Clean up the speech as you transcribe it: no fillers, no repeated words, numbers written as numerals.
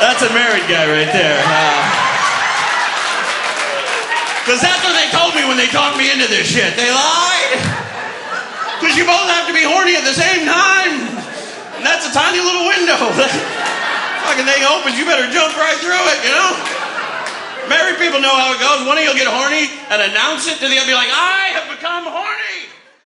That's a married guy right there. Because that's what they told me when they talked me into this shit. They lied. Because you both have to be horny at the same time. And that's a tiny little window. Fucking thing opens, you better jump right through it, you know? Married people know how it goes. One of you'll get horny and announce it to the other, be like, I have become horny.